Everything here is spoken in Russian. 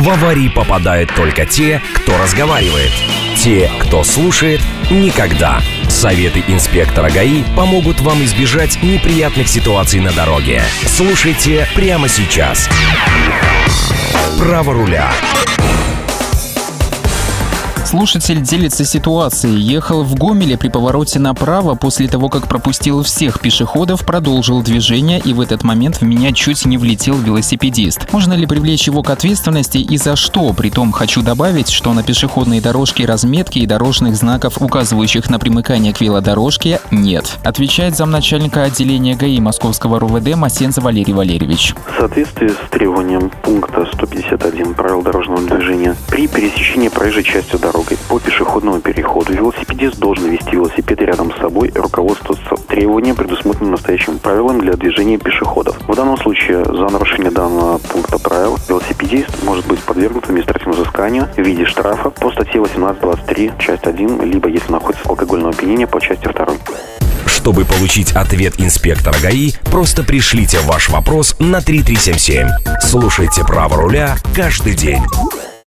В аварии попадают только те, кто разговаривает. Те, кто слушает, никогда. Советы инспектора ГАИ помогут вам избежать неприятных ситуаций на дороге. Слушайте прямо сейчас. Право руля. Слушатель делится ситуацией. Ехал в Гомеле при повороте направо, после того, как пропустил всех пешеходов, продолжил движение, и в этот момент в меня чуть не влетел велосипедист. Можно ли привлечь его к ответственности и за что? Притом хочу добавить, что на пешеходной дорожке разметки и дорожных знаков, указывающих на примыкание к велодорожке, нет. Отвечает замначальника отделения ГАИ Московского РУВД Масенза Валерий Валерьевич. В соответствии с требованием пункта 151 правил дорожного движения, при пересечении проезжей части дороги по пешеходному переходу велосипедист должен вести велосипед рядом с собой и руководствоваться требованием, предусмотренным настоящим правилом для движения пешеходов. В данном случае за нарушение данного пункта правил велосипедист может быть подвергнут административному взысканию в виде штрафа по статье 18.23, часть 1, либо если находится в алкогольном опьянении по части 2. Чтобы получить ответ инспектора ГАИ, просто пришлите ваш вопрос на 3377. Слушайте «Право руля» каждый день.